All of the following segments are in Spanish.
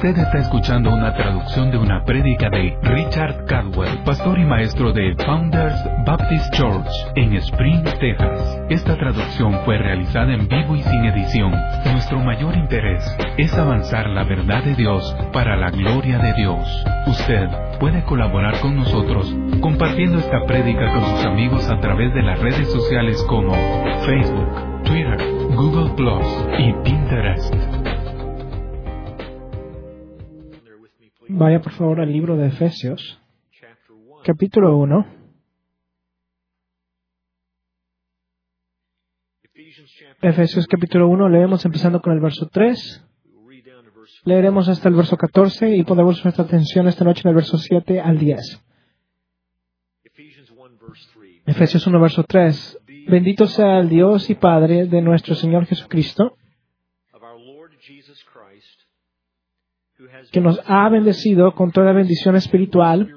Usted está escuchando una traducción de una prédica de Richard Caldwell, pastor y maestro de Founders Baptist Church en Spring, Texas. Esta traducción fue realizada en vivo y sin edición. Nuestro mayor interés es avanzar la verdad de Dios para la gloria de Dios. Usted puede colaborar con nosotros compartiendo esta prédica con sus amigos a través de las redes sociales como Facebook, Twitter, Google Plus y Pinterest. Vaya por favor al libro de Efesios, capítulo 1. Efesios capítulo 1, leemos empezando con el verso 3. Leeremos hasta el verso 14 y pondremos nuestra atención esta noche en el verso 7 al 10. Efesios 1, verso 3. Bendito sea el Dios y Padre de nuestro Señor Jesucristo, que nos ha bendecido con toda bendición espiritual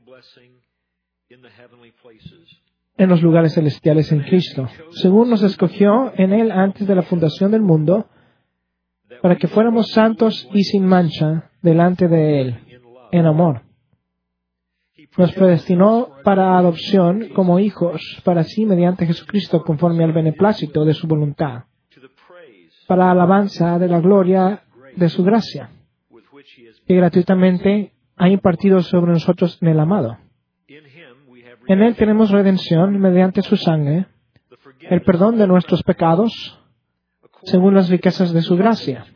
en los lugares celestiales en Cristo, según nos escogió en Él antes de la fundación del mundo, para que fuéramos santos y sin mancha delante de Él, en amor. Nos predestinó para adopción como hijos para sí mediante Jesucristo, conforme al beneplácito de su voluntad, para alabanza de la gloria de su gracia, que gratuitamente ha impartido sobre nosotros en el amado. En Él tenemos redención mediante su sangre, el perdón de nuestros pecados, según las riquezas de su gracia,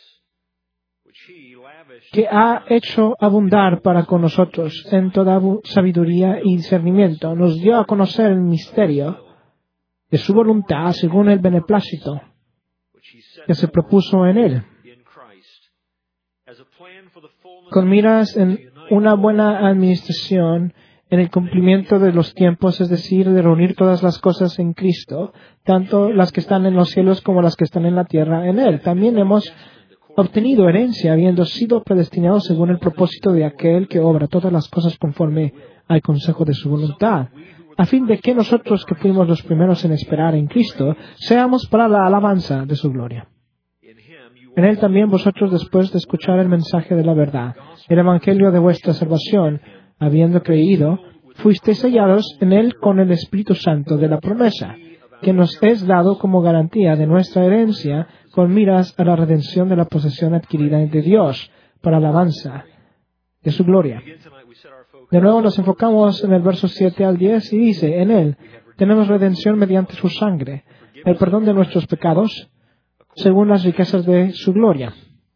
que ha hecho abundar para con nosotros en toda sabiduría y discernimiento. Nos dio a conocer el misterio de su voluntad, según el beneplácito que se propuso en Él, con miras en una buena administración, en el cumplimiento de los tiempos, es decir, de reunir todas las cosas en Cristo, tanto las que están en los cielos como las que están en la tierra en Él. También hemos obtenido herencia, habiendo sido predestinados según el propósito de aquel que obra todas las cosas conforme al consejo de su voluntad, a fin de que nosotros, que fuimos los primeros en esperar en Cristo, seamos para la alabanza de su gloria. En Él también vosotros, después de escuchar el mensaje de la verdad, el evangelio de vuestra salvación, habiendo creído, fuisteis sellados en Él con el Espíritu Santo de la promesa, que nos es dado como garantía de nuestra herencia, con miras a la redención de la posesión adquirida de Dios, para alabanza de su gloria. De nuevo nos enfocamos en el verso 7 al 10 y dice, en Él tenemos redención mediante su sangre, el perdón de nuestros pecados, según las riquezas de su gloria,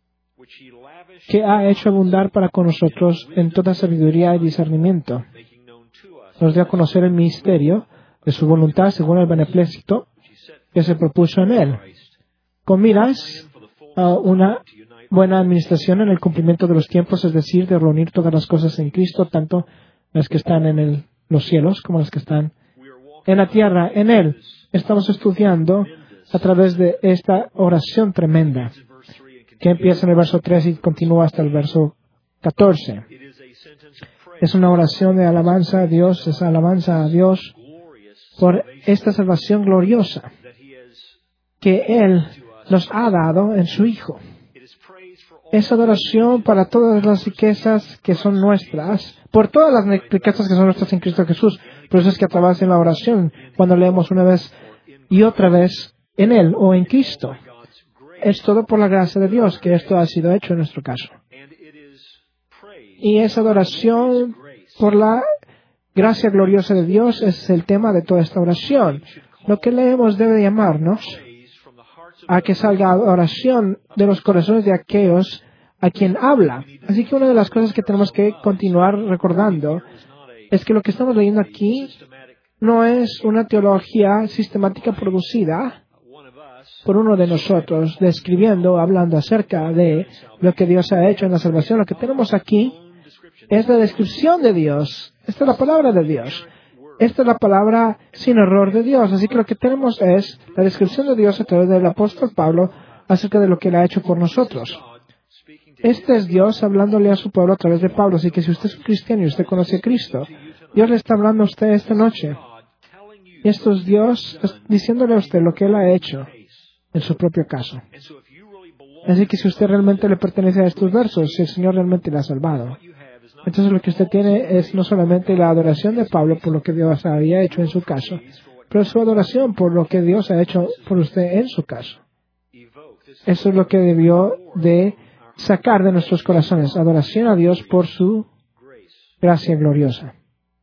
que ha hecho abundar para con nosotros en toda sabiduría y discernimiento. Nos dio a conocer el misterio de su voluntad según el beneplácito que se propuso en Él, con miras a una buena administración en el cumplimiento de los tiempos, es decir, de reunir todas las cosas en Cristo, tanto las que están en los cielos como las que están en la tierra. En Él estamos estudiando a través de esta oración tremenda, que empieza en el verso 3 y continúa hasta el verso 14. Es una oración de alabanza a Dios, es alabanza a Dios por esta salvación gloriosa que Él nos ha dado en su Hijo. Es adoración para todas las riquezas que son nuestras, por todas las riquezas que son nuestras en Cristo Jesús. Por eso es que a través de la oración, cuando leemos una vez y otra vez en Él o en Cristo, es todo por la gracia de Dios que esto ha sido hecho en nuestro caso. Y esa adoración por la gracia gloriosa de Dios es el tema de toda esta oración. Lo que leemos debe llamarnos a que salga oración de los corazones de aquellos a quien habla. Así que una de las cosas que tenemos que continuar recordando es que lo que estamos leyendo aquí no es una teología sistemática producida por uno de nosotros, describiendo, hablando acerca de lo que Dios ha hecho en la salvación. Lo que tenemos aquí es la descripción de Dios. Esta es la palabra de Dios. Esta es la palabra sin error de Dios. Así que lo que tenemos es la descripción de Dios a través del apóstol Pablo acerca de lo que Él ha hecho por nosotros. Este es Dios hablándole a su pueblo a través de Pablo. Así que si usted es un cristiano y usted conoce a Cristo, Dios le está hablando a usted esta noche. Y esto es Dios diciéndole a usted lo que Él ha hecho en su propio caso. Así que si usted realmente le pertenece a estos versos, si el Señor realmente le ha salvado, entonces lo que usted tiene es no solamente la adoración de Pablo por lo que Dios había hecho en su caso, pero su adoración por lo que Dios ha hecho por usted en su caso. Eso es lo que debió de sacar de nuestros corazones, adoración a Dios por su gracia gloriosa.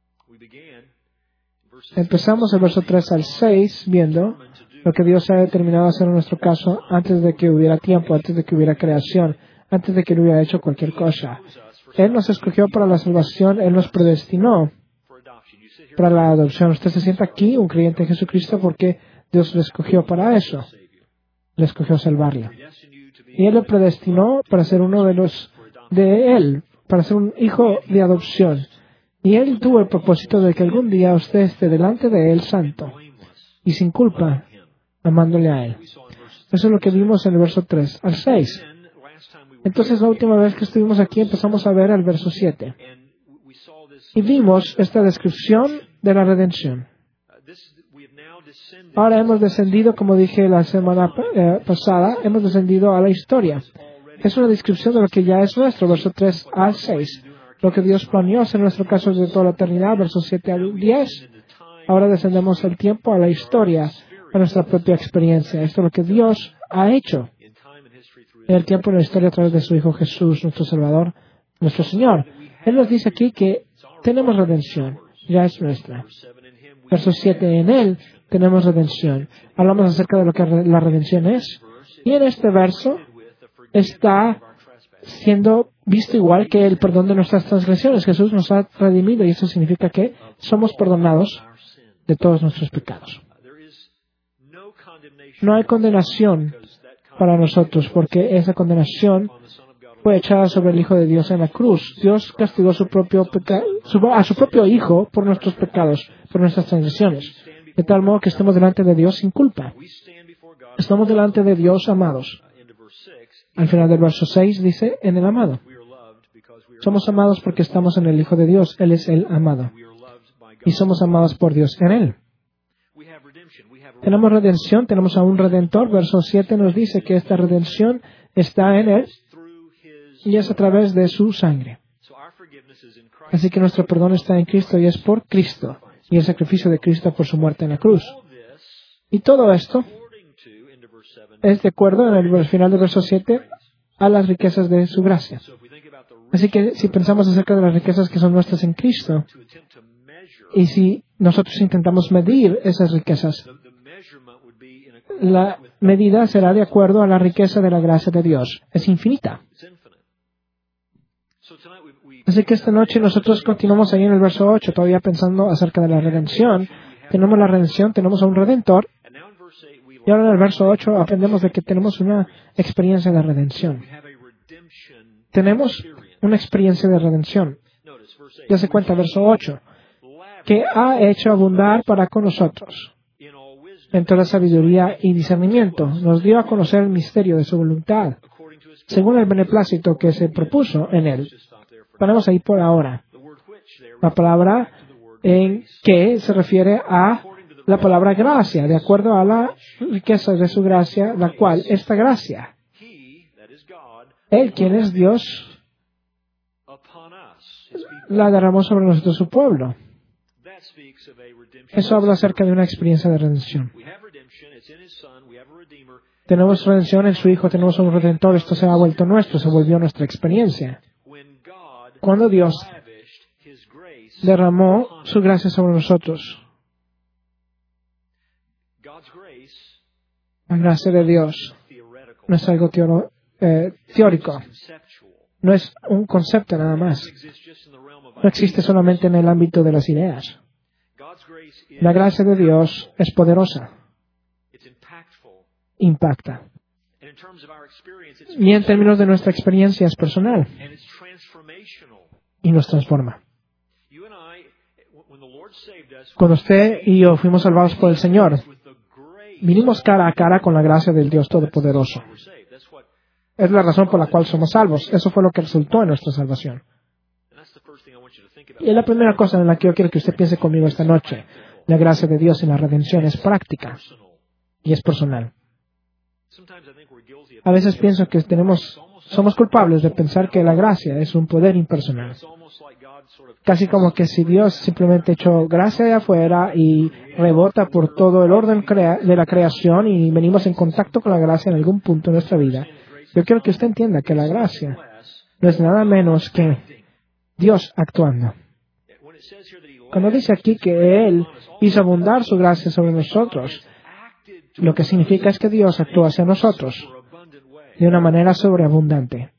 Empezamos el verso 3 al 6 viendo lo que Dios ha determinado hacer en nuestro caso antes de que hubiera tiempo, antes de que hubiera creación, antes de que Él hubiera hecho cualquier cosa. Él nos escogió para la salvación, Él nos predestinó para la adopción. Usted se sienta aquí, un creyente en Jesucristo, porque Dios le escogió para eso. Le escogió salvarle. Y Él lo predestinó para ser uno de Él, para ser un hijo de adopción. Y Él tuvo el propósito de que algún día usted esté delante de Él santo y sin culpa, amándole a Él. Eso es lo que vimos en el verso 3 al 6. Entonces, la última vez que estuvimos aquí empezamos a ver el verso 7. Y vimos esta descripción de la redención. Ahora hemos descendido, como dije la semana pasada, hemos descendido a la historia. Es una descripción de lo que ya es nuestro, verso 3 al 6. Lo que Dios planeó hacer en nuestro caso desde toda la eternidad, versos 7 al 10. Ahora descendemos el tiempo a la historia, a nuestra propia experiencia. Esto es lo que Dios ha hecho en el tiempo y en la historia a través de su Hijo Jesús, nuestro Salvador, nuestro Señor. Él nos dice aquí que tenemos redención, ya es nuestra. Verso 7, en Él tenemos redención. Hablamos acerca de lo que la redención es. Y en este verso está siendo visto igual que el perdón de nuestras transgresiones. Jesús nos ha redimido y eso significa que somos perdonados de todos nuestros pecados. No hay condenación para nosotros porque esa condenación fue echada sobre el Hijo de Dios en la cruz. Dios castigó a su propio Hijo por nuestros pecados, por nuestras transgresiones, de tal modo que estemos delante de Dios sin culpa. Estamos delante de Dios amados. Al final del verso 6 dice, en el amado. Somos amados porque estamos en el Hijo de Dios. Él es el amado. Y somos amados por Dios en Él. Tenemos redención, tenemos a un Redentor. Verso 7 nos dice que esta redención está en Él y es a través de su sangre. Así que nuestro perdón está en Cristo y es por Cristo y el sacrificio de Cristo por su muerte en la cruz. Y todo esto es de acuerdo en el final del verso 7 a las riquezas de su gracia. Así que si pensamos acerca de las riquezas que son nuestras en Cristo, y si nosotros intentamos medir esas riquezas, la medida será de acuerdo a la riqueza de la gracia de Dios. Es infinita. Así que esta noche nosotros continuamos ahí en el verso 8, todavía pensando acerca de la redención. Tenemos la redención, tenemos a un Redentor. Y ahora en el verso 8 aprendemos de que tenemos una experiencia de redención. Tenemos una experiencia de redención. Ya se cuenta, verso 8, que ha hecho abundar para con nosotros en toda sabiduría y discernimiento. Nos dio a conocer el misterio de su voluntad, según el beneplácito que se propuso en Él. Paramos ahí por ahora. La palabra en que se refiere a la palabra gracia, de acuerdo a la riqueza de su gracia, la cual, esta gracia, Él, quien es Dios, la derramó sobre nosotros, su pueblo. Eso habla acerca de una experiencia de redención. Tenemos redención en su Hijo, tenemos un Redentor, esto se ha vuelto nuestro, se volvió nuestra experiencia. Cuando Dios derramó su gracia sobre nosotros, la gracia de Dios no es algo teórico, no es un concepto nada más. No existe solamente en el ámbito de las ideas. La gracia de Dios es poderosa, impacta. Y en términos de nuestra experiencia es personal y nos transforma. Cuando usted y yo fuimos salvados por el Señor, vinimos cara a cara con la gracia del Dios Todopoderoso. Es la razón por la cual somos salvos. Eso fue lo que resultó en nuestra salvación. Y es la primera cosa en la que yo quiero que usted piense conmigo esta noche. La gracia de Dios en la redención es práctica y es personal. A veces pienso que somos culpables de pensar que la gracia es un poder impersonal. Casi como que si Dios simplemente echó gracia de afuera y rebota por todo el orden de la creación y venimos en contacto con la gracia en algún punto de nuestra vida. Yo quiero que usted entienda que la gracia no es nada menos que Dios actuando. Cuando dice aquí que Él hizo abundar su gracia sobre nosotros, lo que significa es que Dios actúa hacia nosotros de una manera sobreabundante.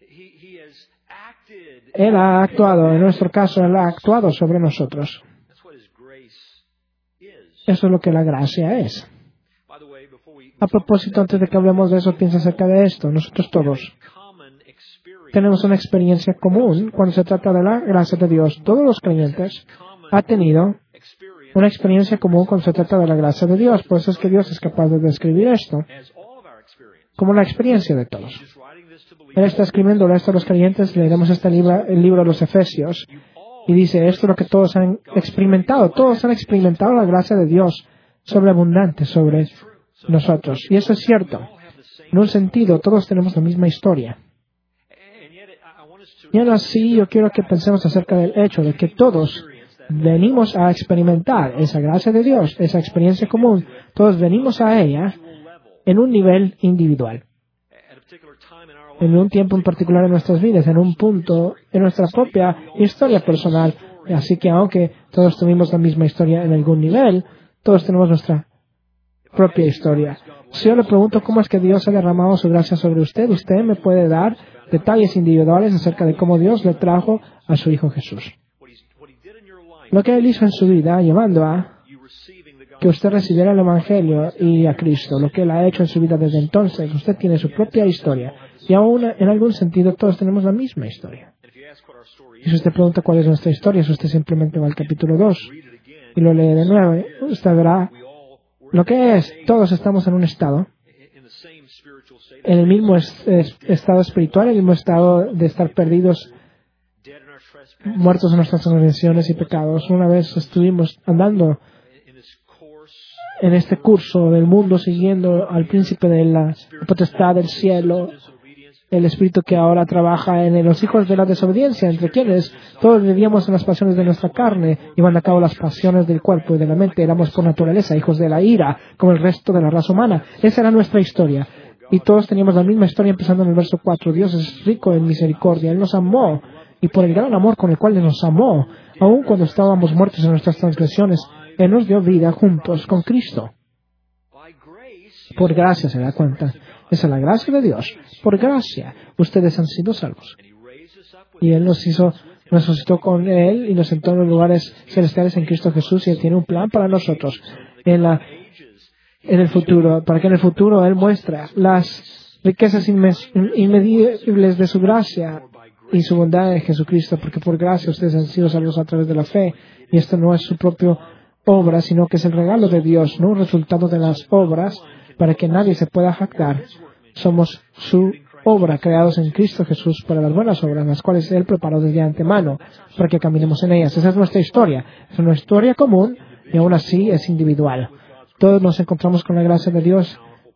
Él ha actuado, en nuestro caso, Él ha actuado sobre nosotros. Eso es lo que la gracia es. A propósito, antes de que hablemos de eso, piensa acerca de esto. Nosotros todos tenemos una experiencia común cuando se trata de la gracia de Dios. Todos los creyentes han tenido una experiencia común cuando se trata de la gracia de Dios. Por eso es que Dios es capaz de describir esto como la experiencia de todos. Él está escribiendo esto a los creyentes. Leeremos el libro de los Efesios. Y dice, esto es lo que todos han experimentado. Todos han experimentado la gracia de Dios sobreabundante sobre nosotros. Y eso es cierto. En un sentido, todos tenemos la misma historia. Y aún así, yo quiero que pensemos acerca del hecho de que todos venimos a experimentar esa gracia de Dios, esa experiencia común. Todos venimos a ella en un nivel individual. En un tiempo en particular en nuestras vidas, en un punto en nuestra propia historia personal. Así que aunque todos tuvimos la misma historia en algún nivel, todos tenemos nuestra propia historia. Si yo le pregunto cómo es que Dios ha derramado su gracia sobre usted me puede dar detalles individuales acerca de cómo Dios le trajo a su Hijo Jesús. Lo que Él hizo en su vida, llevando a que usted recibiera el Evangelio y a Cristo, lo que Él ha hecho en su vida desde entonces. Usted tiene su propia historia. Y aún en algún sentido todos tenemos la misma historia. Y si usted pregunta cuál es nuestra historia, si usted simplemente va al capítulo 2 y lo lee de nuevo, usted verá lo que es. Todos estamos en un estado, en el mismo estado espiritual, en el mismo estado de estar perdidos, muertos en nuestras transgresiones y pecados. Una vez estuvimos andando en este curso del mundo, siguiendo al príncipe de la potestad del cielo, el espíritu que ahora trabaja en los hijos de la desobediencia, entre quienes todos vivíamos en las pasiones de nuestra carne, llevando a cabo las pasiones del cuerpo y de la mente. Éramos por naturaleza hijos de la ira, como el resto de la raza humana. Esa era nuestra historia. Y todos teníamos la misma historia, empezando en el verso 4. Dios es rico en misericordia. Él nos amó. Y por el gran amor con el cual Él nos amó, aun cuando estábamos muertos en nuestras transgresiones, Él nos dio vida juntos con Cristo. Por gracia, ¿se da cuenta? Esa es la gracia de Dios. Por gracia, ustedes han sido salvos. Y Él nos resucitó con Él y nos sentó en los lugares celestiales en Cristo Jesús, y Él tiene un plan para nosotros en el futuro, para que en el futuro Él muestre las riquezas inmedibles de su gracia y su bondad de Jesucristo, porque por gracia ustedes han sido salvos a través de la fe, y esto no es su propia obra, sino que es el regalo de Dios, no un resultado de las obras, para que nadie se pueda jactar. Somos su obra, creados en Cristo Jesús para las buenas obras, las cuales Él preparó desde antemano, para que caminemos en ellas. Esa es nuestra historia. Es una historia común y aún así es individual. Todos nos encontramos con la gracia de Dios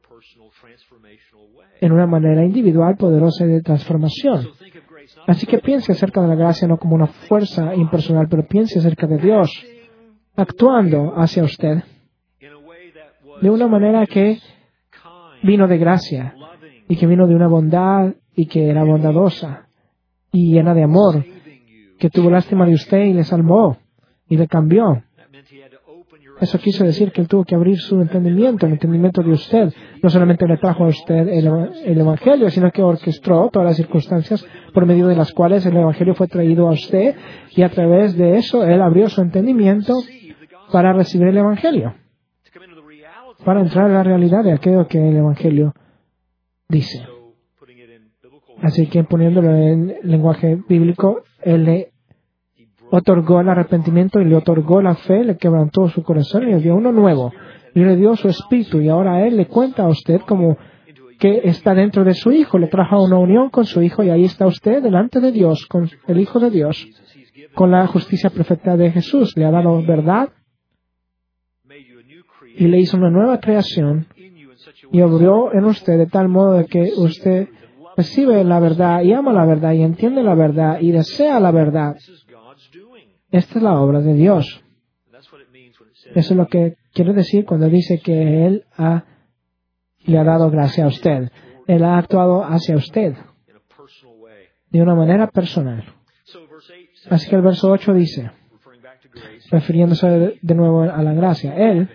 en una manera individual, poderosa y de transformación. Así que piense acerca de la gracia no como una fuerza impersonal, pero piense acerca de Dios actuando hacia usted de una manera que vino de gracia y que vino de una bondad y que era bondadosa y llena de amor, que tuvo lástima de usted y le salvó y le cambió. Eso quiso decir que Él tuvo que abrir su entendimiento, el entendimiento de usted. No solamente le trajo a usted el Evangelio, sino que orquestó todas las circunstancias por medio de las cuales el Evangelio fue traído a usted, y a través de eso Él abrió su entendimiento para recibir el Evangelio, para entrar a la realidad de aquello que el Evangelio dice. Así que poniéndolo en lenguaje bíblico, Él le otorgó el arrepentimiento y le otorgó la fe, le quebrantó su corazón y le dio uno nuevo. Y le dio su espíritu, y ahora Él le cuenta a usted como que está dentro de su Hijo. Le trajo una unión con su Hijo, y ahí está usted delante de Dios, con el Hijo de Dios, con la justicia perfecta de Jesús. Le ha dado verdad y le hizo una nueva creación y obró en usted de tal modo de que usted recibe la verdad y ama la verdad y entiende la verdad y desea la verdad. Esta es la obra de Dios. Eso es lo que quiere decir cuando dice que Él le ha dado gracia a usted. Él ha actuado hacia usted de una manera personal. Así que el verso 8 dice, refiriéndose de nuevo a la gracia, Él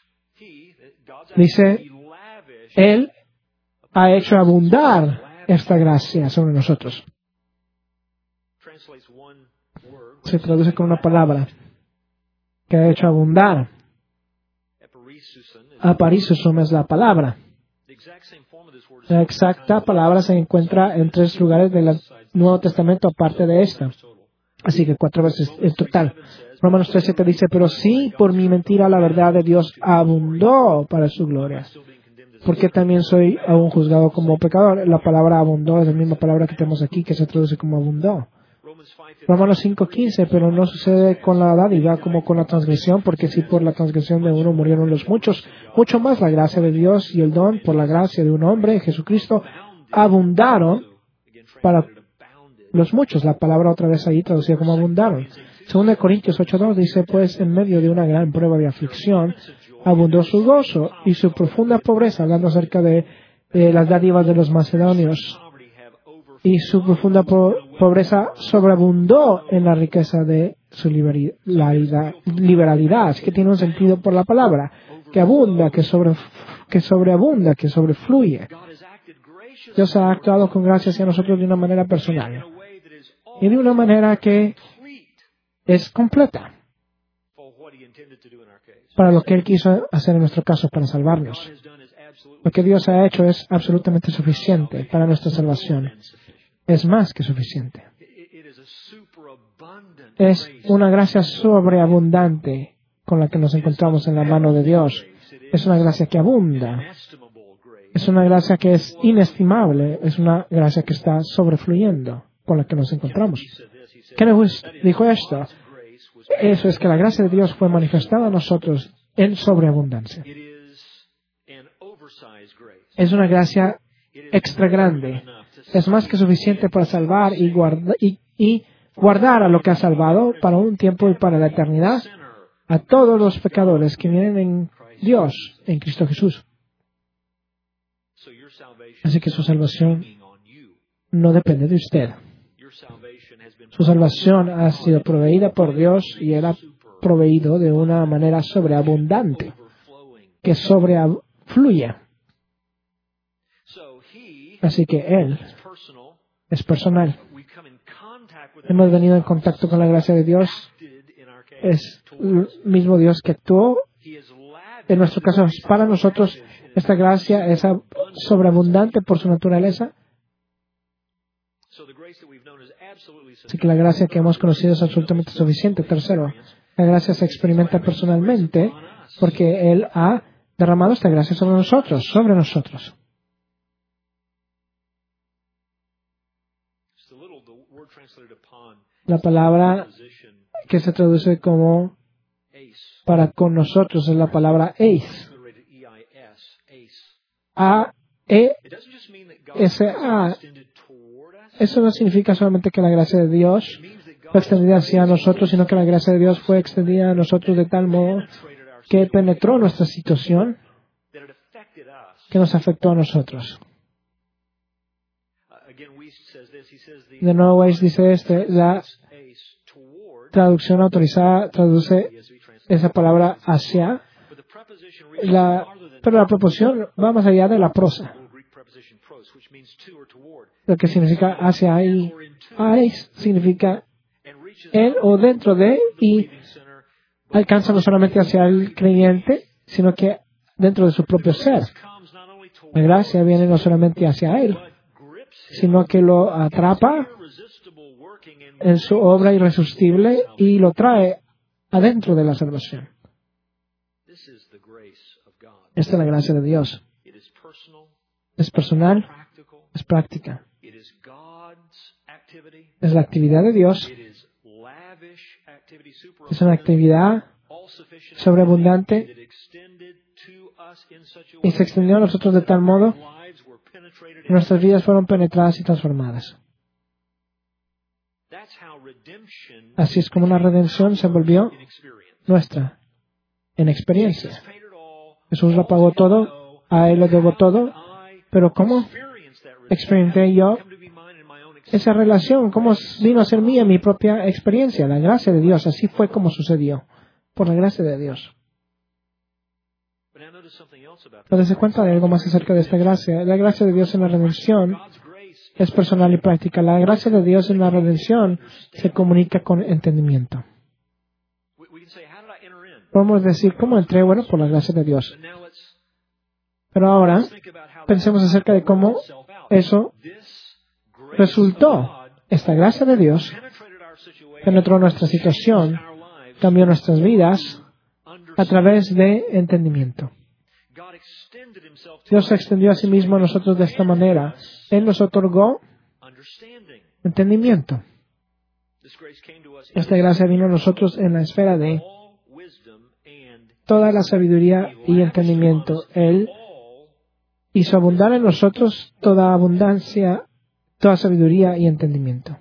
dice, Él ha hecho abundar esta gracia sobre nosotros. Se traduce con una palabra que ha hecho abundar. Aparisusum es la palabra. La exacta palabra se encuentra en 3 lugares del Nuevo Testamento aparte de esta. Así que 4 veces en total. Romanos 3:7 dice, pero sí, por mi mentira la verdad de Dios abundó para su gloria. Porque también soy aún juzgado como pecador. La palabra abundó es la misma palabra que tenemos aquí que se traduce como abundó. Romanos 5:15, pero no sucede con la dádiva como con la transgresión, porque si por la transgresión de uno murieron los muchos, mucho más la gracia de Dios y el don por la gracia de un hombre, Jesucristo, abundaron para los muchos. La palabra otra vez ahí traducida como abundaron. 2 Corintios 8:2 dice, pues en medio de una gran prueba de aflicción, abundó su gozo y su profunda pobreza, hablando acerca de las dádivas de los macedonios. Y su profunda pobreza sobreabundó en la riqueza de su liberalidad. Así que tiene un sentido por la palabra, que abunda, que sobreabunda, que sobrefluye. Dios ha actuado con gracia hacia nosotros de una manera personal y de una manera que es completa para lo que Él quiso hacer en nuestro caso, para salvarnos. Lo que Dios ha hecho es absolutamente suficiente para nuestra salvación. Es más que suficiente. Es una gracia sobreabundante con la que nos encontramos en la mano de Dios. Es una gracia que abunda. Es una gracia que es inestimable. Es una gracia que está sobrefluyendo con la que nos encontramos. Kenneth dijo esto. Eso es que la gracia de Dios fue manifestada a nosotros en sobreabundancia. Es una gracia extra grande. Es más que suficiente para salvar y guardar a lo que ha salvado para un tiempo y para la eternidad a todos los pecadores que vienen en Dios, en Cristo Jesús. Así que su salvación no depende de usted. Su salvación ha sido proveída por Dios y Él ha proveído de una manera sobreabundante, que sobrefluye. Así que Él es personal. Hemos venido en contacto con la gracia de Dios. Es el mismo Dios que actuó. En nuestro caso, para nosotros, esta gracia es sobreabundante por su naturaleza. Así que la gracia que hemos conocido es absolutamente suficiente. Tercero, la gracia se experimenta personalmente porque Él ha derramado esta gracia sobre nosotros. La palabra que se traduce como para con nosotros es la palabra eis. A-E-S-A. Eso no significa solamente que la gracia de Dios fue extendida hacia nosotros, sino que la gracia de Dios fue extendida a nosotros de tal modo que penetró nuestra situación, que nos afectó a nosotros. De nuevo, Weiss dice la traducción autorizada traduce esa palabra hacia, pero la proposición va más allá de la prosa. Lo que significa hacia y ais significa en o dentro de, y alcanza no solamente hacia el creyente, sino que dentro de su propio ser. La gracia viene no solamente hacia él, sino que lo atrapa en su obra irresistible y lo trae adentro de la salvación. Esta es la gracia de Dios. Es personal, es práctica. Es la actividad de Dios. Es una actividad sobreabundante, y se extendió a nosotros de tal modo que nuestras vidas fueron penetradas y transformadas. Así es como una redención se volvió nuestra en experiencia. Jesús lo pagó todo, a Él lo debo todo, pero ¿cómo experimenté yo esa relación? ¿Cómo vino a ser mía mi propia experiencia? La gracia de Dios, así fue como sucedió, por la gracia de Dios. Pero se cuenta de algo más acerca de esta gracia. La gracia de Dios en la redención es personal y práctica. La gracia de Dios en la redención se comunica con entendimiento. Podemos decir, ¿cómo entré? Bueno, por la gracia de Dios. Pero ahora, pensemos acerca de cómo eso resultó. Esta gracia de Dios penetró nuestra situación, cambió nuestras vidas a través de entendimiento. Dios se extendió a sí mismo a nosotros de esta manera. Él nos otorgó entendimiento. Esta gracia vino a nosotros en la esfera de toda la sabiduría y entendimiento. Él hizo abundar en nosotros toda abundancia, toda sabiduría y entendimiento.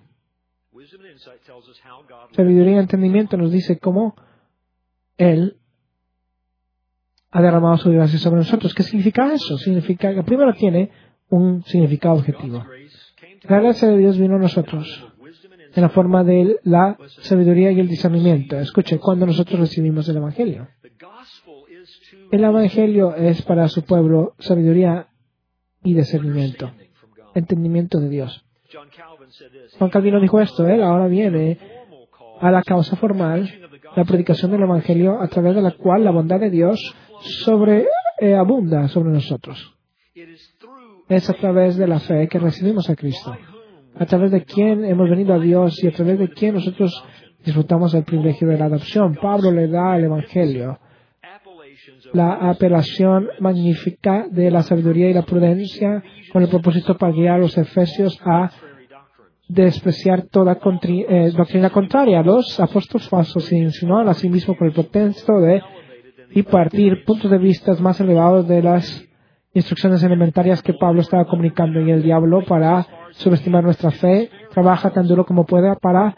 Sabiduría y entendimiento nos dice cómo Él ha derramado su gracia sobre nosotros. ¿Qué significa eso? Significa que primero tiene un significado objetivo. La gracia de Dios vino a nosotros en la forma de la sabiduría y el discernimiento. Escuche, cuando nosotros recibimos el Evangelio. El Evangelio es para su pueblo sabiduría y discernimiento, entendimiento de Dios. Juan Calvino dijo esto, él ahora viene a la causa formal, la predicación del Evangelio, a través de la cual la bondad de Dios abunda sobre nosotros. Es a través de la fe que recibimos a Cristo, a través de quien hemos venido a Dios y a través de quien nosotros disfrutamos del privilegio de la adopción. Pablo le da al Evangelio la apelación magnífica de la sabiduría y la prudencia con el propósito para guiar a los efesios a despreciar toda doctrina contraria. Los apóstoles falsos se insinuaron a sí mismos por el pretexto de impartir puntos de vista más elevados de las instrucciones elementarias que Pablo estaba comunicando, y el diablo, para subestimar nuestra fe, trabaja tan duro como pueda para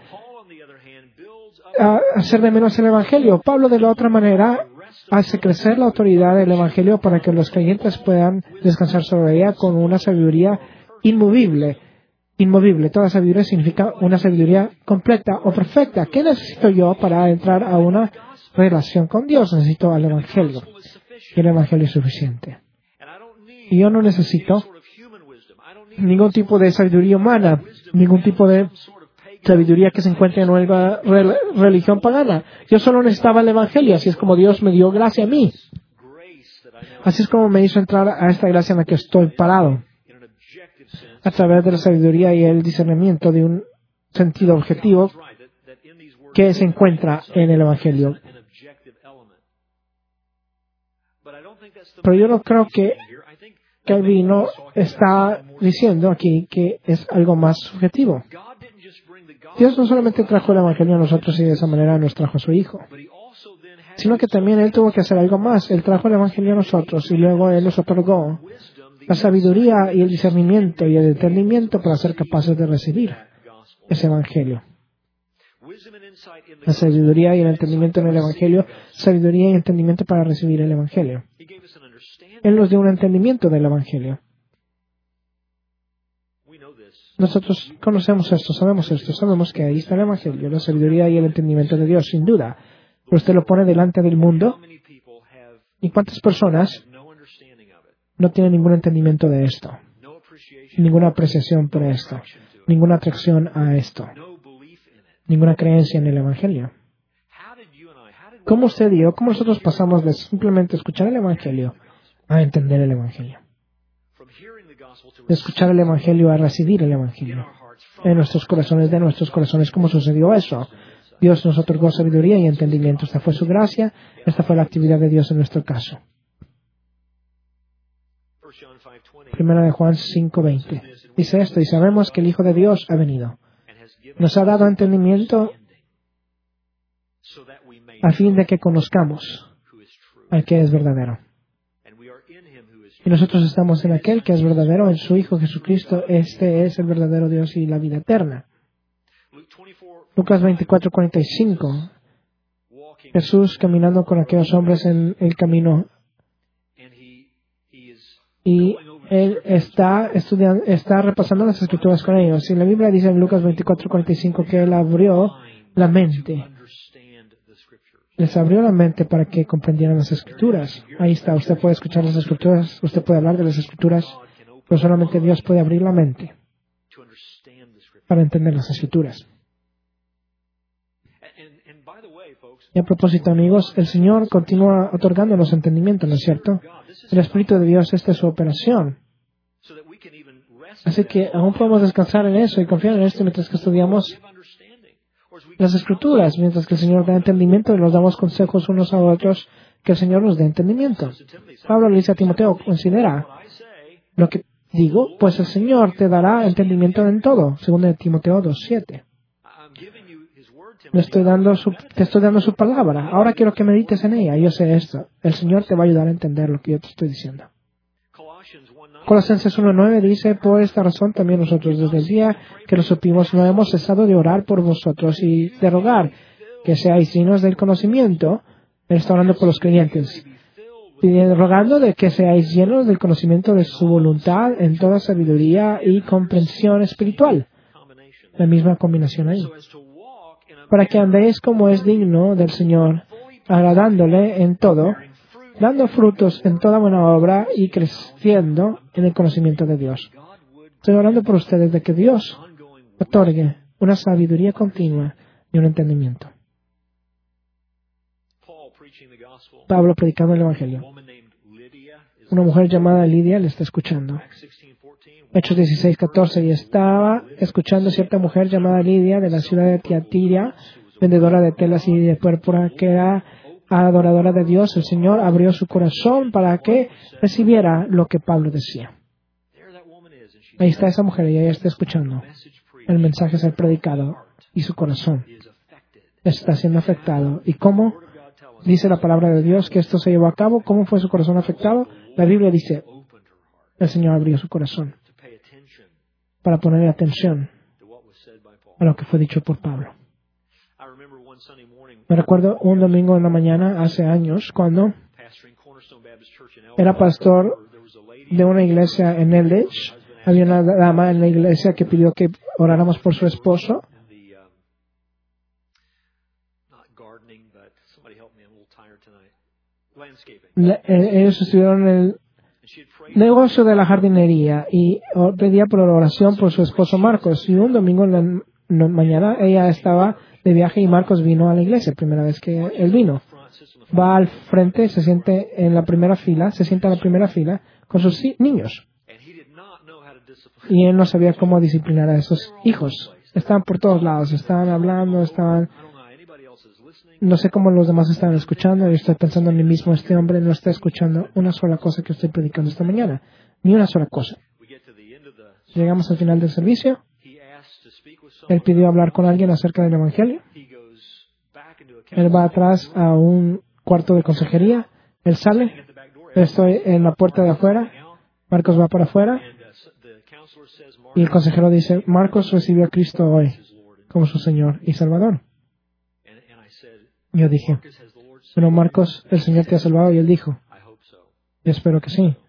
hacer de menos el Evangelio. Pablo, de la otra manera, hace crecer la autoridad del Evangelio para que los creyentes puedan descansar sobre ella con una sabiduría inmovible. Toda sabiduría significa una sabiduría completa o perfecta. ¿Qué necesito yo para entrar a una relación con Dios? Necesito al Evangelio. Y el Evangelio es suficiente. Y yo no necesito ningún tipo de sabiduría humana, ningún tipo de sabiduría que se encuentre en una religión pagana. Yo solo necesitaba el Evangelio, así es como Dios me dio gracia a mí. Así es como me hizo entrar a esta gracia en la que estoy parado, a través de la sabiduría y el discernimiento de un sentido objetivo que se encuentra en el Evangelio. Pero yo no creo que Calvino está diciendo aquí que es algo más subjetivo. Dios no solamente trajo el Evangelio a nosotros y de esa manera nos trajo a su Hijo, sino que también Él tuvo que hacer algo más. Él trajo el Evangelio a nosotros y luego Él nos otorgó la sabiduría y el discernimiento y el entendimiento para ser capaces de recibir ese Evangelio. La sabiduría y el entendimiento en el Evangelio, sabiduría y entendimiento para recibir el Evangelio. Él nos dio un entendimiento del Evangelio. Nosotros conocemos esto, sabemos que ahí está el Evangelio, la sabiduría y el entendimiento de Dios, sin duda. Pero usted lo pone delante del mundo, ¿y cuántas personas no tienen ningún entendimiento de esto? Ninguna apreciación por esto, ninguna atracción a esto, ninguna creencia en el Evangelio. ¿Cómo usted y yo, cómo nosotros pasamos de simplemente escuchar el Evangelio a entender el Evangelio? De escuchar el Evangelio a recibir el Evangelio en nuestros corazones, de nuestros corazones. ¿Cómo sucedió eso? Dios nos otorgó sabiduría y entendimiento. Esta fue su gracia, esta fue la actividad de Dios en nuestro caso. Primera de Juan 5:20. Dice esto, y sabemos que el Hijo de Dios ha venido. Nos ha dado entendimiento a fin de que conozcamos al que es verdadero. Y nosotros estamos en aquel que es verdadero, en su Hijo Jesucristo. Este es el verdadero Dios y la vida eterna. Lucas 24:45. Jesús caminando con aquellos hombres en el camino. Y Él está repasando las Escrituras con ellos. Y la Biblia dice en Lucas 24:45 que Él abrió la mente. Les abrió la mente para que comprendieran las Escrituras. Ahí está, usted puede escuchar las Escrituras, usted puede hablar de las Escrituras, pero solamente Dios puede abrir la mente para entender las Escrituras. Y a propósito, amigos, el Señor continúa otorgándonos entendimiento, ¿no es cierto? El Espíritu de Dios, esta es su operación. Así que aún podemos descansar en eso y confiar en esto mientras que estudiamos las Escrituras, mientras que el Señor da entendimiento y nos damos consejos unos a otros, que el Señor nos dé entendimiento. Pablo le dice a Timoteo, considera lo que digo, pues el Señor te dará entendimiento en todo, según de Timoteo 2:7. Te estoy dando su palabra. Ahora quiero que medites en ella. Yo sé esto. El Señor te va a ayudar a entender lo que yo te estoy diciendo. Colosenses 1:9 dice, por esta razón también nosotros desde el día que lo supimos no hemos cesado de orar por vosotros y de rogar que seáis llenos del conocimiento. Él está orando por los creyentes. Rogando de que seáis llenos del conocimiento de su voluntad en toda sabiduría y comprensión espiritual. La misma combinación ahí. Para que andéis como es digno del Señor, agradándole en todo, dando frutos en toda buena obra y creciendo en el conocimiento de Dios. Estoy orando por ustedes de que Dios otorgue una sabiduría continua y un entendimiento. Pablo predicando el Evangelio. Una mujer llamada Lidia le está escuchando. Hechos 16:14. Y estaba escuchando cierta mujer llamada Lidia de la ciudad de Tiatira, vendedora de telas y de púrpura, que era adoradora de Dios. El Señor abrió su corazón para que recibiera lo que Pablo decía. Ahí está esa mujer y ella está escuchando el mensaje ser predicado y su corazón está siendo afectado. ¿Y cómo dice la palabra de Dios que esto se llevó a cabo? ¿Cómo fue su corazón afectado? La Biblia dice, el Señor abrió su corazón para poner atención a lo que fue dicho por Pablo. Me recuerdo un domingo en la mañana hace años cuando era pastor de una iglesia en Eldridge. Había una dama en la iglesia que pidió que oráramos por su esposo. Ellos estuvieron en el negocio de la jardinería y pedía por oración por su esposo Marcos. Y un domingo en la mañana ella estaba de viaje y Marcos vino a la iglesia, primera vez que él vino. Va al frente, se sienta en la primera fila con sus niños. Y él no sabía cómo disciplinar a esos hijos. Estaban por todos lados, estaban hablando, no sé cómo los demás estaban escuchando. Yo estoy pensando en mí mismo, este hombre no está escuchando una sola cosa que estoy predicando esta mañana. Ni una sola cosa. Llegamos al final del servicio. Él pidió hablar con alguien acerca del Evangelio. Él va atrás a un cuarto de consejería. Él sale. Estoy en la puerta de afuera. Marcos va para afuera. Y el consejero dice, Marcos recibió a Cristo hoy como su Señor y Salvador. Yo dije, pero Marcos, el Señor te ha salvado. Y él dijo, yo espero que sí.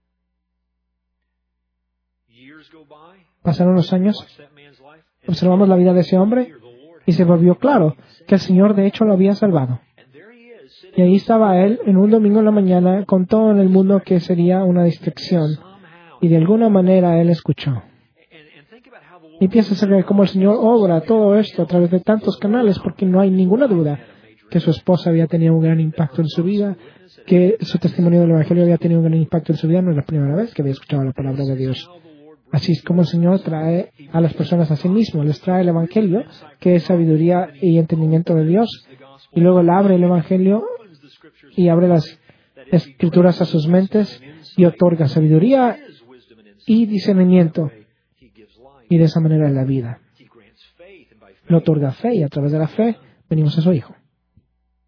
Pasaron los años. Observamos la vida de ese hombre y se volvió claro que el Señor de hecho lo había salvado. Y ahí estaba él en un domingo en la mañana con todo en el mundo que sería una distracción. Y de alguna manera él escuchó. Y piensa acerca de cómo el Señor obra todo esto a través de tantos canales, porque no hay ninguna duda que su esposa había tenido un gran impacto en su vida, que su testimonio del Evangelio había tenido un gran impacto en su vida. No es la primera vez que había escuchado la palabra de Dios. Así es como el Señor trae a las personas a sí mismo. Les trae el Evangelio, que es sabiduría y entendimiento de Dios. Y luego Él abre el Evangelio y abre las Escrituras a sus mentes y otorga sabiduría y discernimiento. Y de esa manera es la vida. Le otorga fe y a través de la fe venimos a su Hijo.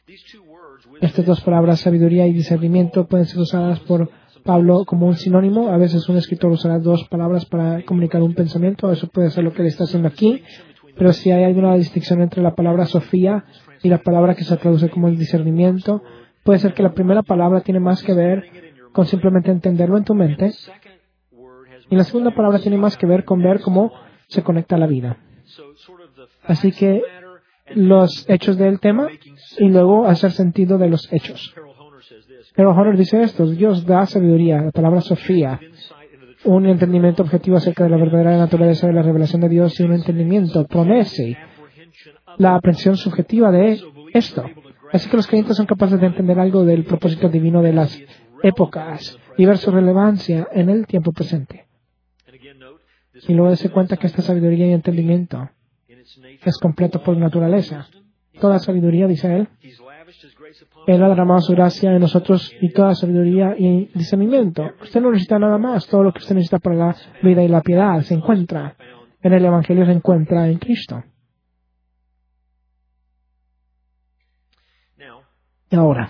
Estas dos palabras, sabiduría y discernimiento, pueden ser usadas por Pablo como un sinónimo. A veces un escritor usará dos palabras para comunicar un pensamiento. Eso puede ser lo que él está haciendo aquí. Pero si hay alguna distinción entre la palabra Sofía y la palabra que se traduce como el discernimiento, puede ser que la primera palabra tiene más que ver con simplemente entenderlo en tu mente, y la segunda palabra tiene más que ver con ver cómo se conecta a la vida. Así que los hechos del tema y luego hacer sentido de los hechos. Pero Honor dice esto: Dios da sabiduría, la palabra Sofía, un entendimiento objetivo acerca de la verdadera naturaleza de la revelación de Dios, y un entendimiento, promese, la aprehensión subjetiva de esto. Así que los creyentes son capaces de entender algo del propósito divino de las épocas y ver su relevancia en el tiempo presente. Y luego darse cuenta que esta sabiduría y entendimiento es completo por naturaleza. Toda sabiduría, dice Él ha derramado su gracia en nosotros, y toda sabiduría y discernimiento. Usted no necesita nada más. Todo lo que usted necesita para la vida y la piedad se encuentra en el Evangelio, se encuentra en Cristo. Y ahora,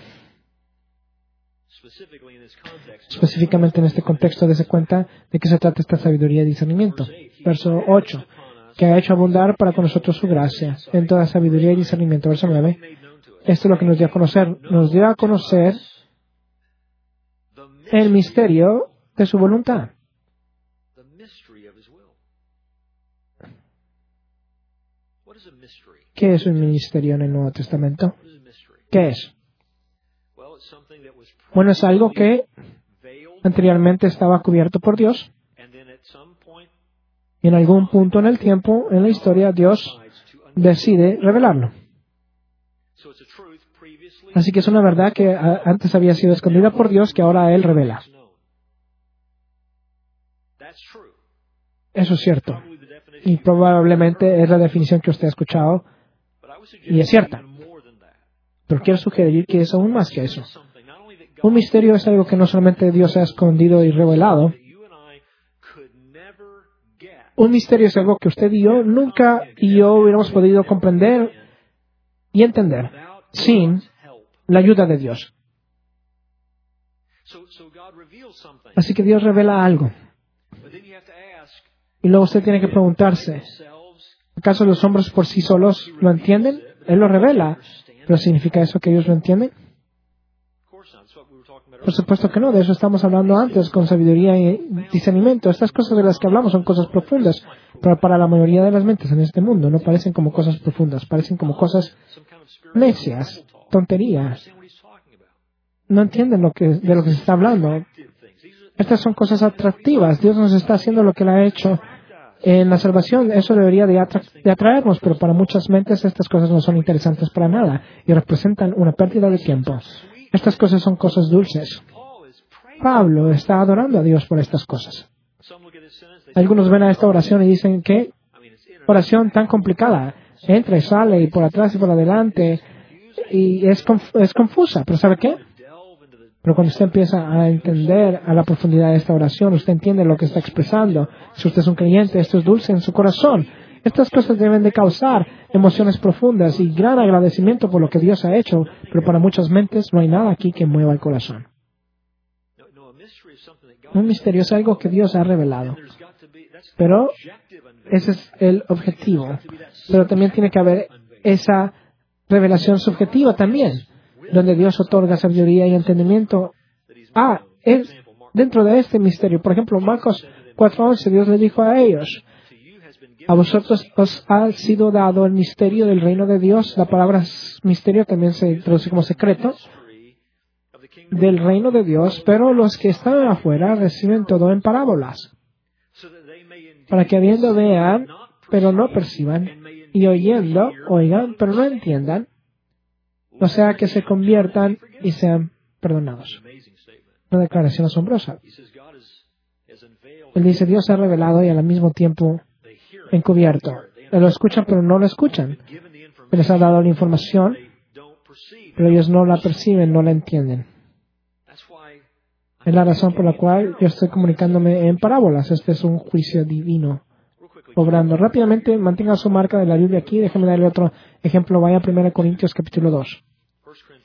específicamente en este contexto, dése cuenta de que se trata esta sabiduría y discernimiento. Verso 8, que ha hecho abundar para con nosotros su gracia en toda sabiduría y discernimiento. Verso 9, esto es lo que nos dio a conocer. Nos dio a conocer el misterio de su voluntad. ¿Qué es un misterio en el Nuevo Testamento? ¿Qué es? Bueno, es algo que anteriormente estaba cubierto por Dios, y en algún punto en el tiempo, en la historia, Dios decide revelarlo. Así que es una verdad que antes había sido escondida por Dios, que ahora Él revela. Eso es cierto. Y probablemente es la definición que usted ha escuchado, y es cierta. Pero quiero sugerir que es aún más que eso. Un misterio es algo que no solamente Dios ha escondido y revelado. Un misterio es algo que usted y yo nunca hubiéramos podido comprender y entender sin la ayuda de Dios. Así que Dios revela algo. Y luego usted tiene que preguntarse, ¿acaso los hombres por sí solos lo entienden? Él lo revela, ¿pero significa eso que ellos lo entienden? Por supuesto que no. De eso estamos hablando antes, con sabiduría y discernimiento. Estas cosas de las que hablamos son cosas profundas, pero para la mayoría de las mentes en este mundo no parecen como cosas profundas, parecen como cosas necias, tonterías. No entienden de lo que se está hablando. Estas son cosas atractivas. Dios nos está haciendo lo que Él ha hecho en la salvación. Eso debería de atraernos, pero para muchas mentes estas cosas no son interesantes para nada y representan una pérdida de tiempo. Estas cosas son cosas dulces. Pablo está adorando a Dios por estas cosas. Algunos ven a esta oración y dicen, ¿qué oración tan complicada? Entra y sale, y por atrás y por adelante, y es confusa. ¿Pero sabe qué? Pero cuando usted empieza a entender a la profundidad de esta oración, usted entiende lo que está expresando. Si usted es un creyente, esto es dulce en su corazón. Estas cosas deben de causar emociones profundas y gran agradecimiento por lo que Dios ha hecho, pero para muchas mentes no hay nada aquí que mueva el corazón. Un misterio es algo que Dios ha revelado, pero ese es el objetivo. Pero también tiene que haber esa revelación subjetiva también, donde Dios otorga sabiduría y entendimiento. Es dentro de este misterio. Por ejemplo, Marcos 4:11, Dios le dijo a ellos, a vosotros os ha sido dado el misterio del reino de Dios. La palabra misterio también se traduce como secreto del reino de Dios, pero los que están afuera reciben todo en parábolas, para que viendo vean, pero no perciban, y oyendo oigan, pero no entiendan, o sea que se conviertan y sean perdonados. Una declaración asombrosa. Él dice, Dios ha revelado y al mismo tiempo encubierto. Lo escuchan, pero no lo escuchan. Él les ha dado la información, pero ellos no la perciben, no la entienden. Es la razón por la cual yo estoy comunicándome en parábolas. Este es un juicio divino obrando. Rápidamente, mantenga su marca de la Biblia aquí. Déjame darle otro ejemplo. Vaya a 1 Corintios capítulo 2.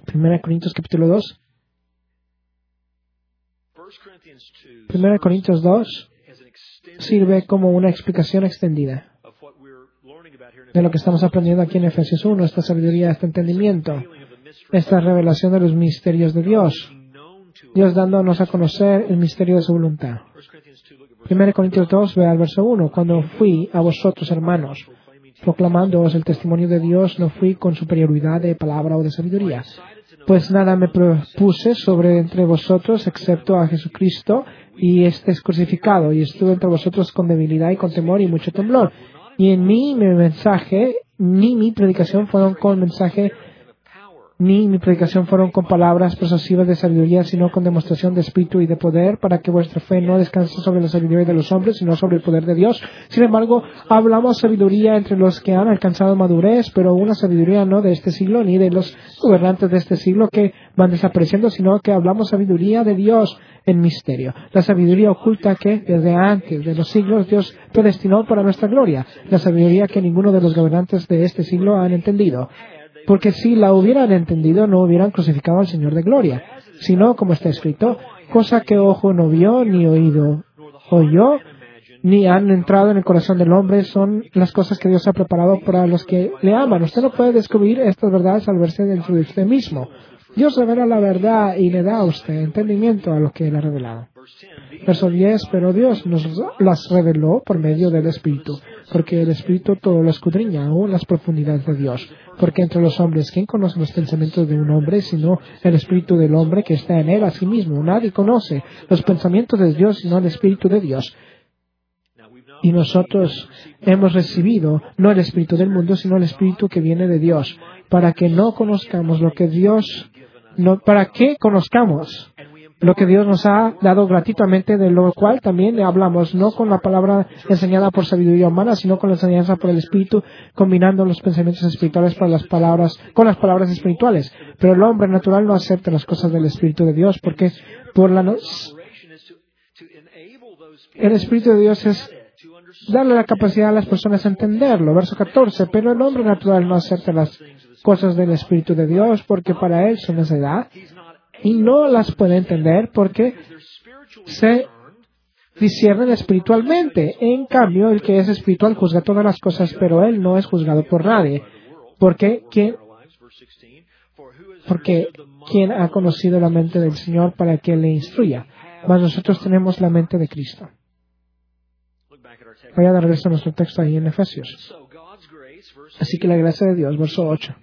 1 Corintios capítulo 2. 1 Corintios 2 sirve como una explicación extendida de lo que estamos aprendiendo aquí en Efesios 1, esta sabiduría, este entendimiento, esta revelación de los misterios de Dios. Dios dándonos a conocer el misterio de su voluntad. 1 Corintios 2, ve al verso 1. Cuando fui a vosotros, hermanos, proclamándoos el testimonio de Dios, no fui con superioridad de palabra o de sabiduría. Pues nada me propuse sobre entre vosotros, excepto a Jesucristo y este es crucificado. Y estuve entre vosotros con debilidad y con temor y mucho temblor. Y en mí mi mensaje, ni mi predicación fueron con mensaje, ni mi predicación fueron con palabras persuasivas de sabiduría, sino con demostración de espíritu y de poder, para que vuestra fe no descanse sobre la sabiduría de los hombres, sino sobre el poder de Dios. Sin embargo, hablamos sabiduría entre los que han alcanzado madurez, pero una sabiduría no de este siglo, ni de los gobernantes de este siglo que van desapareciendo, sino que hablamos sabiduría de Dios en misterio. La sabiduría oculta que, desde antes de los siglos, Dios predestinó para nuestra gloria. La sabiduría que ninguno de los gobernantes de este siglo han entendido. Porque si la hubieran entendido, no hubieran crucificado al Señor de gloria, sino, como está escrito, cosa que ojo no vio, ni oído oyó, ni han entrado en el corazón del hombre, son las cosas que Dios ha preparado para los que le aman. Usted no puede descubrir estas verdades al verse dentro de usted mismo. Dios revela la verdad y le da a usted entendimiento a lo que Él ha revelado. Verso 10, pero Dios nos las reveló por medio del Espíritu, porque el Espíritu todo lo escudriña, aún las profundidades de Dios. Porque entre los hombres, ¿quién conoce los pensamientos de un hombre, sino el Espíritu del hombre que está en él a sí mismo? Nadie conoce los pensamientos de Dios, sino el Espíritu de Dios. Y nosotros hemos recibido no el Espíritu del mundo, sino el Espíritu que viene de Dios, para que no conozcamos lo que Dios, para que conozcamos lo que Dios nos ha dado gratuitamente, de lo cual también hablamos, no con la palabra enseñada por sabiduría humana, sino con la enseñanza por el Espíritu, combinando los pensamientos espirituales con las palabras espirituales. Pero el hombre natural no acepta las cosas del Espíritu de Dios, porque el Espíritu de Dios es darle la capacidad a las personas a entenderlo. Verso 14, pero el hombre natural no acepta las cosas del Espíritu de Dios, porque para él son necedad, y no las puede entender porque se disciernen espiritualmente. En cambio, el que es espiritual juzga todas las cosas, pero él no es juzgado por nadie. Porque ¿quién ha conocido la mente del Señor para que le instruya? Mas nosotros tenemos la mente de Cristo. Vaya de regreso a nuestro texto ahí en Efesios. Así que la gracia de Dios, verso 8.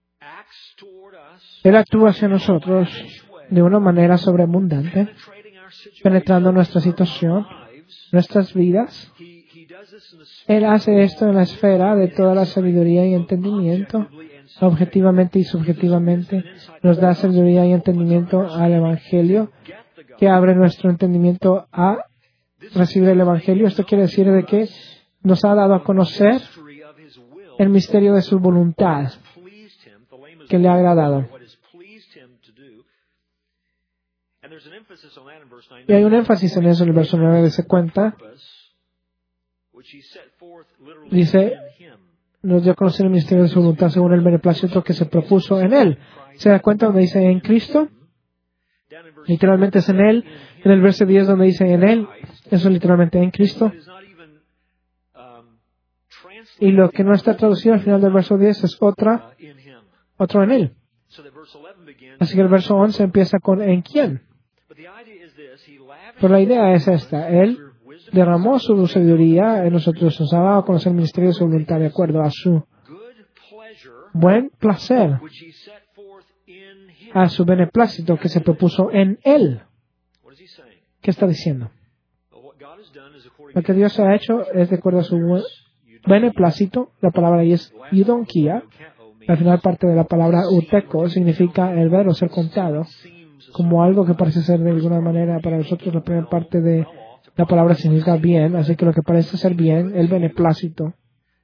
Él actúa hacia nosotros de una manera sobreabundante, penetrando nuestra situación, nuestras vidas. Él hace esto en la esfera de toda la sabiduría y entendimiento, objetivamente y subjetivamente. Nos da sabiduría y entendimiento al Evangelio, que abre nuestro entendimiento a recibir el Evangelio. Esto quiere decir de que nos ha dado a conocer el misterio de su voluntad, que le ha agradado. Y hay un énfasis en eso en el verso 9 de ese cuenta. Dice, nos dio a conocer el misterio de su voluntad según el beneplácito que se propuso en Él. ¿Se da cuenta donde dice en Cristo? Literalmente es en Él. En el verso 10 donde dice en Él, eso es literalmente en Cristo. Y lo que no está traducido al final del verso 10 es otro en Él. Así que el verso 11 empieza con ¿en quién? Pero la idea es esta. Él derramó su sabiduría en nosotros, nos ha dado a conocer el ministerio de su voluntad de acuerdo a su buen placer, a su beneplácito que se propuso en Él. ¿Qué está diciendo? Lo que Dios ha hecho es de acuerdo a su beneplácito. La palabra ahí es eudonkia. La final parte de la palabra uteco significa el ver o ser contado, como algo que parece ser de alguna manera para nosotros. La primera parte de la palabra significa bien, así que lo que parece ser bien, el beneplácito.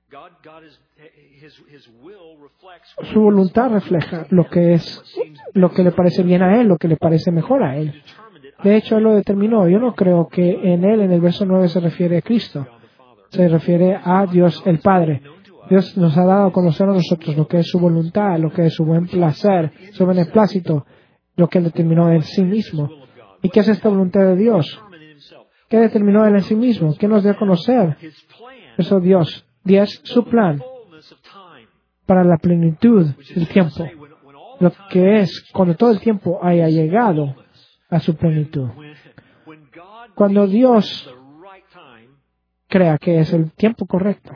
Su voluntad refleja lo que le parece bien a Él, lo que le parece mejor a Él. De hecho, Él lo determinó. Yo no creo que en Él, en el verso 9, se refiere a Cristo. Se refiere a Dios el Padre. Dios nos ha dado a conocer a nosotros lo que es su voluntad, lo que es su buen placer, su beneplácito, lo que Él determinó en sí mismo. ¿Y qué es esta voluntad de Dios? ¿Qué determinó Él en sí mismo? ¿Qué nos dio a conocer? Eso Dios. 10, su plan para la plenitud del tiempo. Lo que es cuando todo el tiempo haya llegado a su plenitud. Cuando Dios crea que es el tiempo correcto,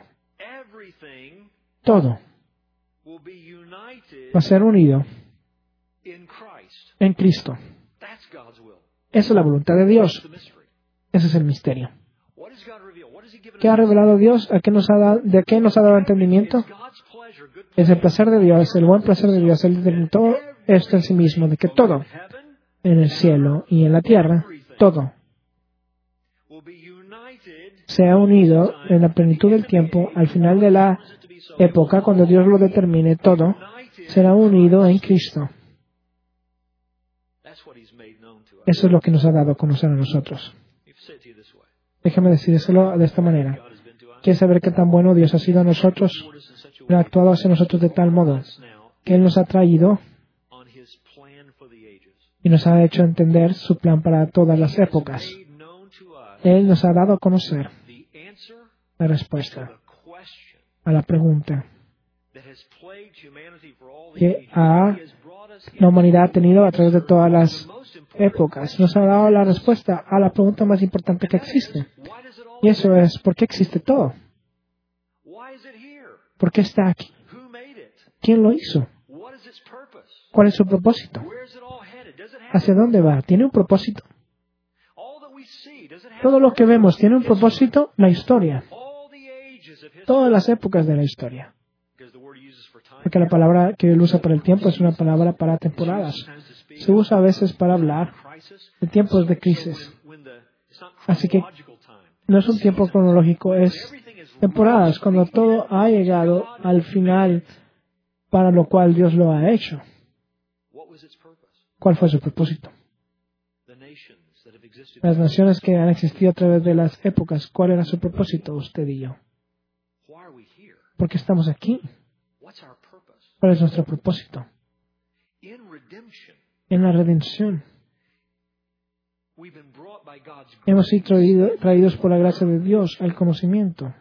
todo va a ser unido en Cristo. Esa es la voluntad de Dios. Ese es el misterio. ¿Qué ha revelado Dios? ¿De qué nos ha dado entendimiento? Es el placer de Dios, el buen placer de Dios. Él determinó esto en sí mismo, de que todo, en el cielo y en la tierra, todo se ha unido en la plenitud del tiempo, al final de la época, cuando Dios lo determine, todo será unido en Cristo. Eso es lo que nos ha dado a conocer a nosotros. Déjame decírselo de esta manera. ¿Quieres saber qué tan bueno Dios ha sido a nosotros? Él ha actuado hacia nosotros de tal modo que Él nos ha traído y nos ha hecho entender su plan para todas las épocas. Él nos ha dado a conocer la respuesta a la pregunta que la humanidad ha tenido a través de todas las épocas. Nos ha dado la respuesta a la pregunta más importante que existe. Y eso es, ¿por qué existe todo? ¿Por qué está aquí? ¿Quién lo hizo? ¿Cuál es su propósito? ¿Hacia dónde va? ¿Tiene un propósito? Todo lo que vemos tiene un propósito, la historia. Todas las épocas de la historia. Porque la palabra que Él usa para el tiempo es una palabra para temporadas. Se usa a veces para hablar de tiempos de crisis. Así que no es un tiempo cronológico, es temporadas, cuando todo ha llegado al final para lo cual Dios lo ha hecho. ¿Cuál fue su propósito? Las naciones que han existido a través de las épocas, ¿cuál era su propósito, usted y yo? ¿Por qué estamos aquí? ¿Cuál es nuestro propósito? En la redención. Hemos sido traídos por la gracia de Dios al conocimiento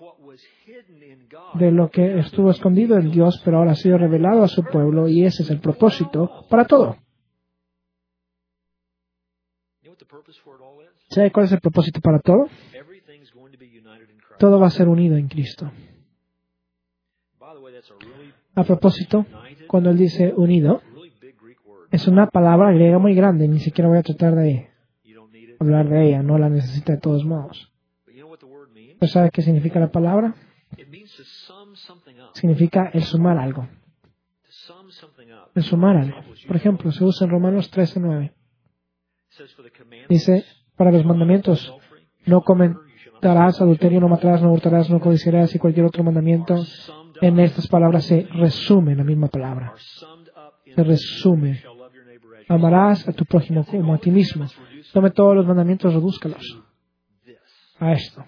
de lo que estuvo escondido en Dios, pero ahora ha sido revelado a su pueblo, y ese es el propósito para todo. ¿Sabe cuál es el propósito para todo? Todo va a ser unido en Cristo. A propósito, cuando Él dice unido, es una palabra griega muy grande, ni siquiera voy a tratar de hablar de ella, no la necesita de todos modos. ¿Pero sabe qué significa la palabra? Significa el sumar algo. El sumar algo. Por ejemplo, se usa en Romanos 13:9. Dice, para los mandamientos, no cometerás adulterio, no matarás, no hurtarás, no codiciarás y cualquier otro mandamiento. En estas palabras se resume la misma palabra. Se resume. Amarás a tu prójimo como a ti mismo. Tome todos los mandamientos, redúzcalos a esto.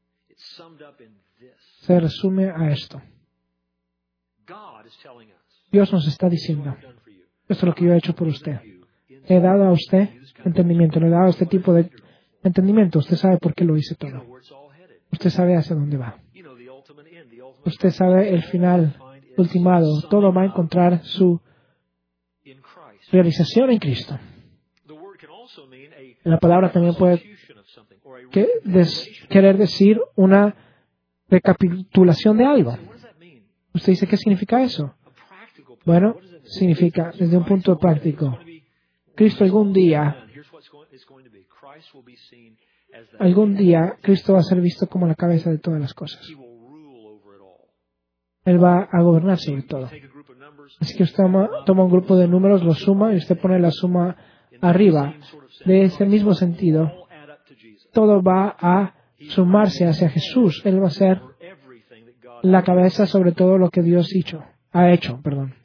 Se resume a esto. Dios nos está diciendo, esto es lo que yo he hecho por usted. Le he dado a usted entendimiento, le he dado este tipo de entendimiento. Usted sabe por qué lo hice todo. Usted sabe hacia dónde va. Usted sabe el final ultimado. Todo va a encontrar su realización en Cristo. La palabra también puede querer decir una recapitulación de algo. Usted dice, ¿qué significa eso? Bueno, significa, desde un punto práctico, Cristo algún día, Cristo va a ser visto como la cabeza de todas las cosas. Él va a gobernar sobre todo. Así que usted toma un grupo de números, lo suma y usted pone la suma arriba. De ese mismo sentido, todo va a sumarse hacia Jesús. Él va a ser la cabeza sobre todo lo que Dios ha hecho.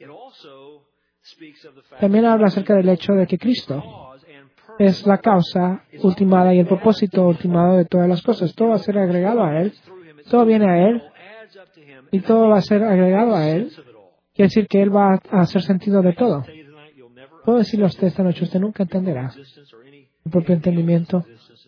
También habla acerca del hecho de que Cristo es la causa ultimada y el propósito ultimado de todas las cosas. Todo va a ser agregado a Él. Todo viene a Él y todo va a ser agregado a Él, quiere decir que Él va a hacer sentido de todo. Puedo decirle a usted esta noche, usted nunca entenderá su propio entendimiento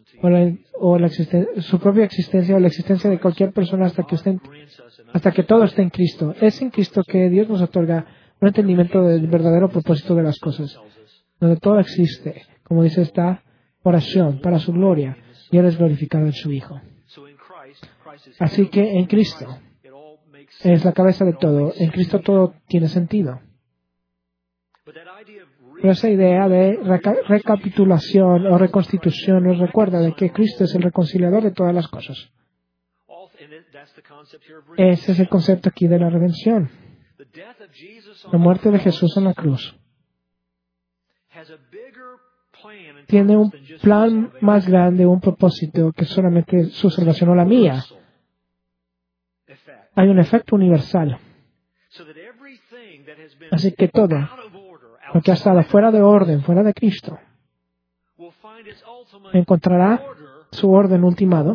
su propia existencia o la existencia de cualquier persona hasta que todo esté en Cristo. Es en Cristo que Dios nos otorga un entendimiento del verdadero propósito de las cosas, donde todo existe, como dice esta oración, para su gloria, y Él es glorificado en su Hijo. Así que en Cristo es la cabeza de todo. En Cristo todo tiene sentido. Pero esa idea de recapitulación o reconstitución nos recuerda de que Cristo es el reconciliador de todas las cosas. Ese es el concepto aquí de la redención. La muerte de Jesús en la cruz tiene un plan más grande, un propósito que solamente su salvación o la mía. Hay un efecto universal. Así que todo lo que ha estado fuera de orden, fuera de Cristo, encontrará su orden ultimado,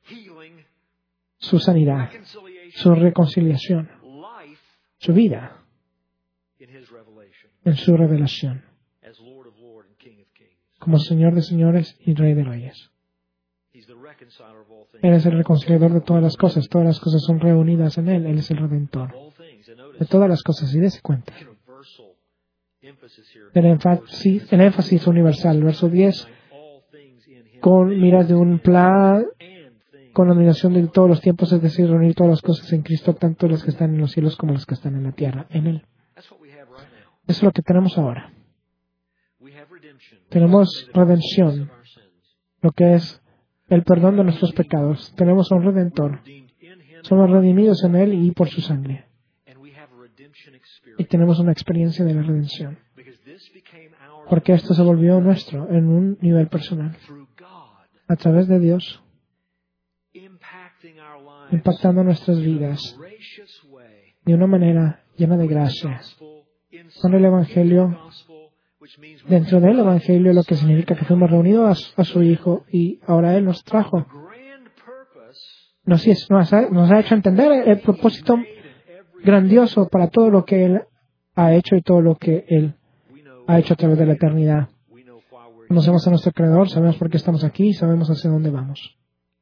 su sanidad, su reconciliación, su vida en su revelación, como Señor de señores y Rey de reyes. Él es el reconciliador de todas las cosas son reunidas en Él, Él es el Redentor de todas las cosas, y dése cuenta. El énfasis universal, verso 10, con miras de un plan, con la dominación de todos los tiempos, es decir, reunir todas las cosas en Cristo, tanto las que están en los cielos como las que están en la tierra, en Él. Eso es lo que tenemos ahora. Tenemos redención, lo que es el perdón de nuestros pecados. Tenemos a un Redentor. Somos redimidos en Él y por su sangre. Y tenemos una experiencia de la redención. Porque esto se volvió nuestro en un nivel personal. A través de Dios, impactando nuestras vidas de una manera llena de gracia. Con el Evangelio, dentro del Evangelio, lo que significa que fuimos reunidos a su Hijo y ahora Él nos trajo. Nos ha hecho entender el propósito grandioso para todo lo que Él ha hecho y todo lo que Él ha hecho a través de la eternidad. Conocemos a nuestro Creador, sabemos por qué estamos aquí y sabemos hacia dónde vamos.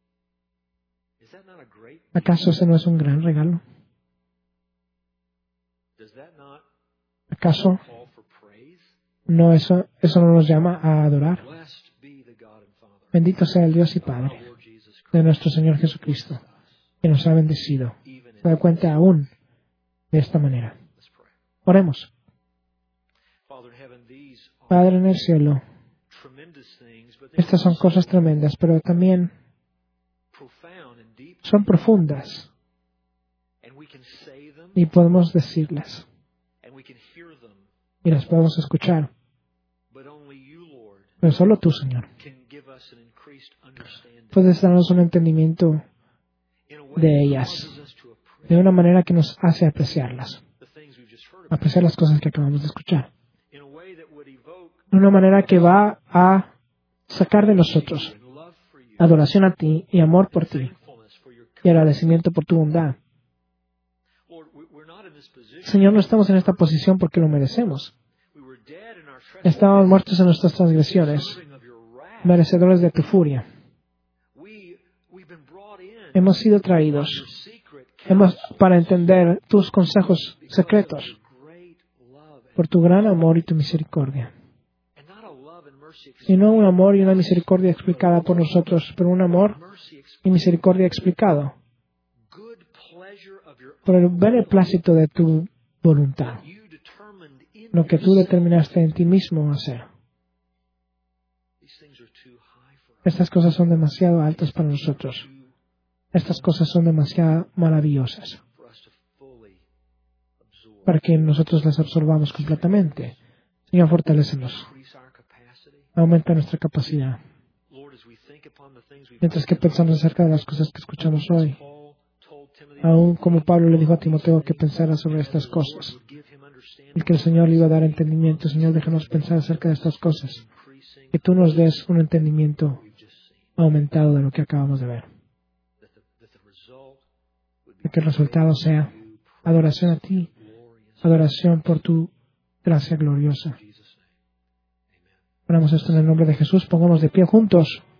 ¿Acaso ese no es un gran regalo? ¿Acaso eso no nos llama a adorar? Bendito sea el Dios y Padre de nuestro Señor Jesucristo, que nos ha bendecido. Se da cuenta aún de esta manera. Oremos. Padre en el cielo, estas son cosas tremendas, pero también son profundas y podemos decirlas y las podemos escuchar, pero solo tú, Señor, puedes darnos un entendimiento de ellas de una manera que nos hace apreciar las cosas que acabamos de escuchar, de una manera que va a sacar de nosotros adoración a ti y amor por ti y agradecimiento por tu bondad. Señor, no estamos en esta posición porque lo merecemos. Estábamos muertos en nuestras transgresiones, merecedores de tu furia. Hemos sido traídos para entender tus consejos secretos por tu gran amor y tu misericordia. Y no un amor y una misericordia explicada por nosotros, pero un amor y misericordia explicado por el beneplácito de tu voluntad, lo que tú determinaste en ti mismo hacer. Estas cosas son demasiado altas para nosotros. Estas cosas son demasiado maravillosas para que nosotros las absorbamos completamente. Señor, fortalécenos. Aumenta nuestra capacidad. Mientras que pensamos acerca de las cosas que escuchamos hoy, aún como Pablo le dijo a Timoteo que pensara sobre estas cosas, y que el Señor le iba a dar entendimiento. Señor, déjanos pensar acerca de estas cosas. Que tú nos des un entendimiento aumentado de lo que acabamos de ver. que el resultado sea adoración a ti, adoración por tu gracia gloriosa. Oramos esto en el nombre de Jesús. Pongamos de pie juntos.